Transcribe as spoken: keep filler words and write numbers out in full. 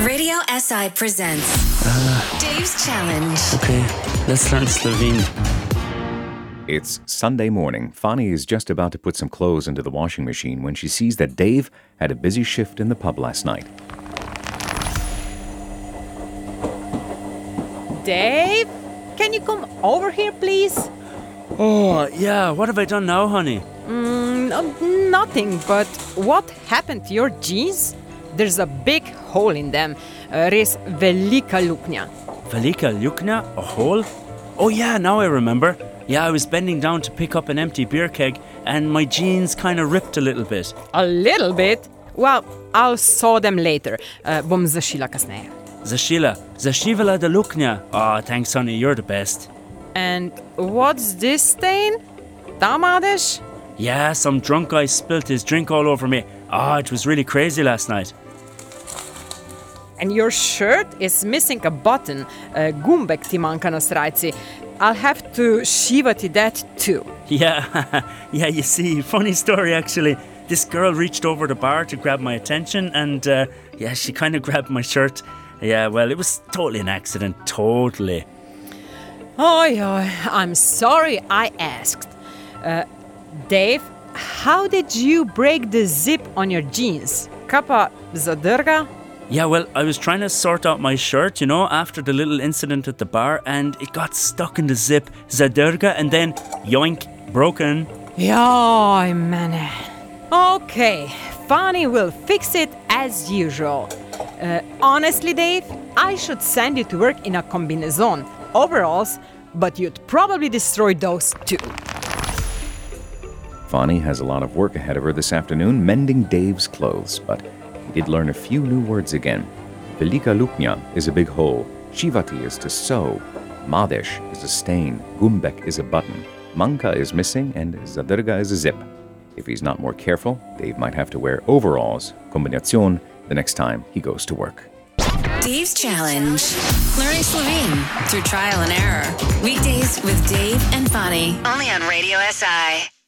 Radio S I presents Uh, Dave's Challenge. okay, let's learn Slovene. It's Sunday morning. Fanny is just about to put some clothes into the washing machine when she sees that Dave had a busy shift in the pub last night. Dave, can you come over here, please? Oh, yeah, what have I done now, honey? Mm, no- nothing, but what happened to your jeans? There's a big hole in them. Uh, res velika luknja. Velika Ljukna? A hole? Oh, yeah, now I remember. Yeah, I was bending down to pick up an empty beer keg and my jeans kind of ripped a little bit. A little bit? Well, I'll sew them later. Uh, bom zašila kasneje. Zašila, zašivala da luknja. Oh, thanks, honey, you're the best. And what's this stain? Tamades? Yeah, some drunk guy spilt his drink all over me. Ah, oh, it was really crazy last night. And your shirt is missing a button. Uh, gumbek ti manjka na srajci. I'll have to šivati that too. Yeah, yeah, you see, funny story actually. This girl reached over the bar to grab my attention and, uh, yeah, she kind of grabbed my shirt. Yeah, well, it was totally an accident, totally. Oi, oi, I'm sorry I asked. Uh, Dave, how did you break the zip on your jeans? Kapa zadrga? Yeah, well, I was trying to sort out my shirt, you know, after the little incident at the bar, and it got stuck in the zip, zadrga, and then, yoink, broken. Joj, mene. Okay, Fanny will fix it as usual. Uh, honestly, Dave, I should send you to work in a combinezon, overalls, but you'd probably destroy those too. Fanny has a lot of work ahead of her this afternoon mending Dave's clothes, but he did learn a few new words again. Velika luknja is a big hole. Šivati is to sew. Madesh is a stain. Gumbek is a button. Manka is missing, and zadrga is a zip. If he's not more careful, Dave might have to wear overalls, kombinacion, the next time he goes to work. Dave's Challenge. Learning Slovene through trial and error. Weekdays with Dave and Fanny. Only on Radio S I.